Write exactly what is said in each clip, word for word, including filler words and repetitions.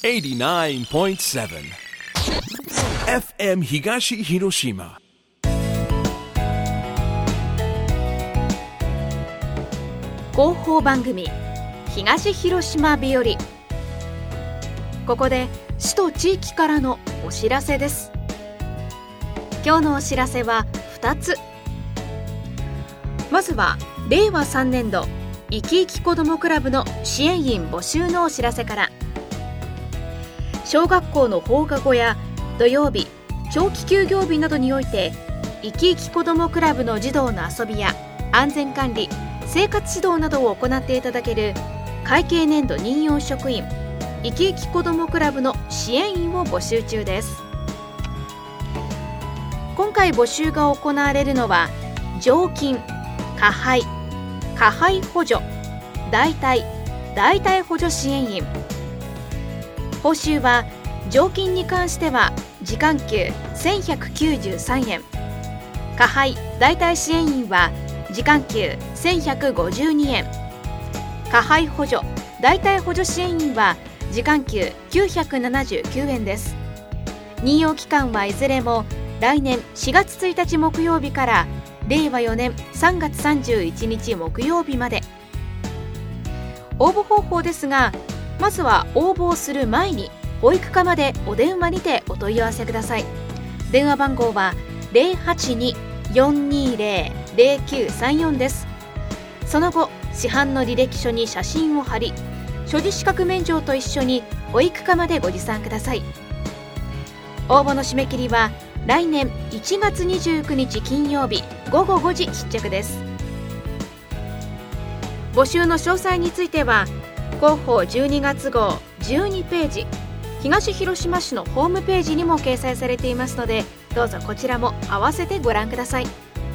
エイティナインポイントセブン エフエム 東広島。 広報番組東広島日和。ここで市と地域からのお知らせです。今日のお知らせはふたつ。まずはれいわさんねんどいきいき子どもクラブの支援員募集のお知らせから。小学校の放課後や土曜日、長期休業日などにおいていきいき子どもクラブの児童の遊びや安全管理、生活指導などを行っていただける会計年度任用職員いきいき子どもクラブの支援員を募集中です。今回募集が行われるのは常勤、加配、加配補助、代替、代替補助支援員。報酬は常勤に関しては時間給せんひゃくきゅうじゅうさんえん、加配・代替支援員は時間給せんひゃくごじゅうにえん、加配補助・代替補助支援員は時間給きゅうひゃくななじゅうきゅうえんです。任用期間はいずれも来年しがつついたち木曜日かられいわよねんさんがつさんじゅういちにち木曜日まで。応募方法ですが、まずは応募をする前に保育課までお電話にてお問い合わせください。電話番号は ゼロはちに よんにゼロ ゼロきゅうさんよん です。その後、市販の履歴書に写真を貼り、所持資格免除と一緒に保育課までご持参ください。応募の締め切りは来年いちがつにじゅうくにち金曜日ごごごじ出着です。募集の詳細については広報じゅうにがつごうじゅうにページ、東広島市のホームページにも掲載されていますので、どうぞこちらも合わせてご覧ください。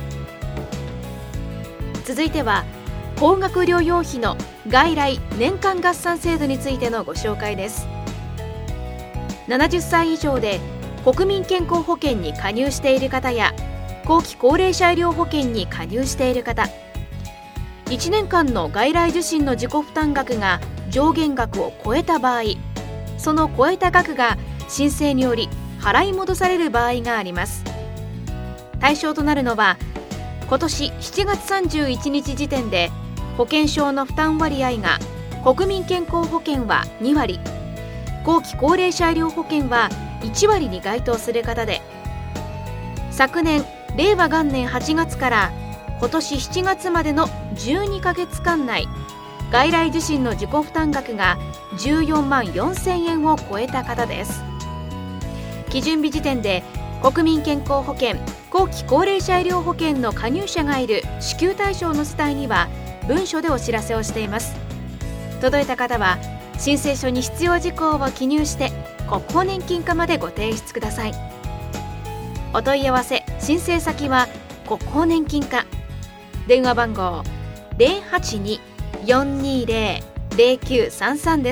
続いては高額療養費の外来年間合算制度についてのご紹介です。ななじゅっさい以上で国民健康保険に加入している方や後期高齢者医療保険に加入している方、いちねんかんの外来受診の自己負担額が上限額を超えた場合、その超えた額が申請により払い戻される場合があります。対象となるのは今年しちがつさんじゅういちにち時点で保険証の負担割合が国民健康保険はにわり、後期高齢者医療保険はいちわりに該当する方で、昨年れいわ元年はちがつから今年しちがつまでのじゅうにかげつかん内、外来受診の自己負担額がじゅうよんまんよんせんえんを超えた方です。基準日時点で国民健康保険、後期高齢者医療保険の加入者がいる支給対象の世帯には文書でお知らせをしています。届いた方は申請書に必要事項を記入して国保年金課までご提出ください。お問い合わせ・申請先は国保年金課、電話番号 ゼロはちに よんにゼロ ゼロきゅうさんさん です。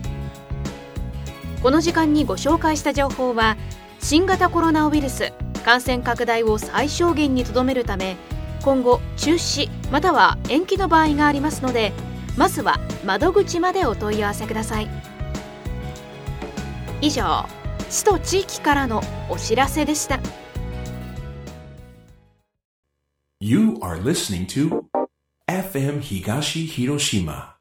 この時間にご紹介した情報は新型コロナウイルス感染拡大を最小限にとどめるため、今後中止または延期の場合がありますので、まずは窓口までお問い合わせください。以上、市と地域からのお知らせでした。 You are listening to エフエム 東広島